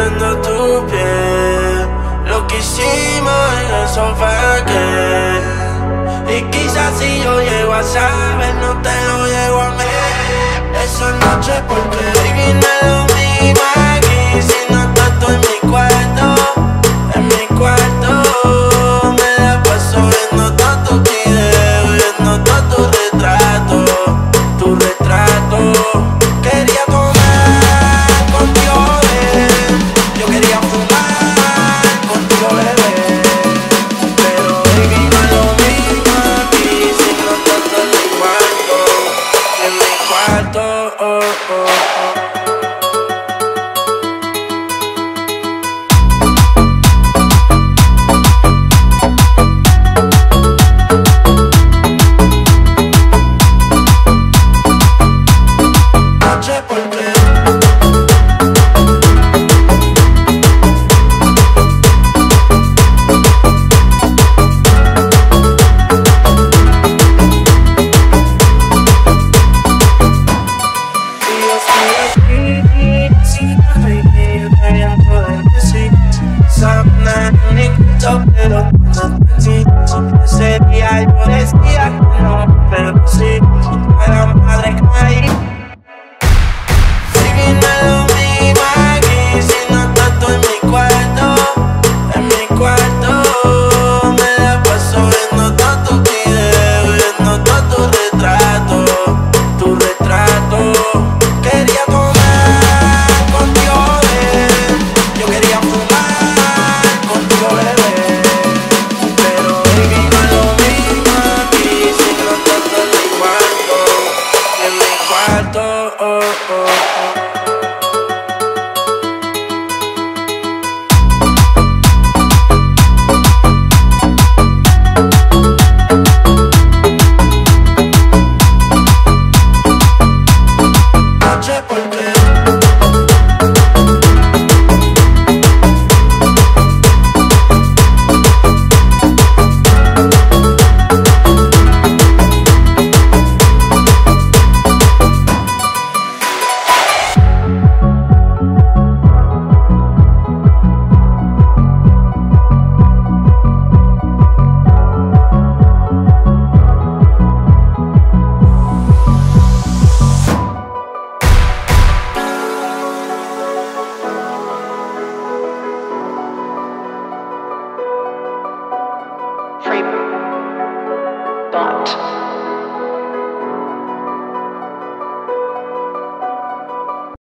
besando tu piel. Lo que hicimos en el sofá que, y quizás si yo llego a saber, no te lo llego a ver. Esa noche porque baby no es lo mismo aquí, si no estás tú en mi cuarto, en mi cuarto. Me la paso viendo todos tus videos, viendo todo tu retrato, tu retrato. Quería tomar contigo, bebé, yo quería fumar contigo, bebé, pero baby no es lo mismo aquí, si no estás tú en mi cuarto, en mi cuarto, oh, oh, oh. Pero sí, ese día yo decía que no, pero sí, a la madre caí. Baby, no es lo mismo aquí, si no estás tú en mi cuarto, en mi cuarto. Me la paso viendo todos tus videos, viendo todo tu retrato, tu retrato. Quería tomar contigo, bebé, yo quería fumar contigo, bebé. Oh, oh, oh. Free thought.